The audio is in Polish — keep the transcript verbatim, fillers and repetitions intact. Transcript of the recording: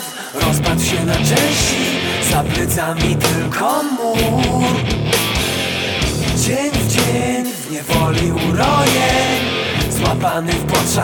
świat rozpadł się na części, za plecami tylko mur. Dzień w dzień w niewoli urojeń, złapany w potrzach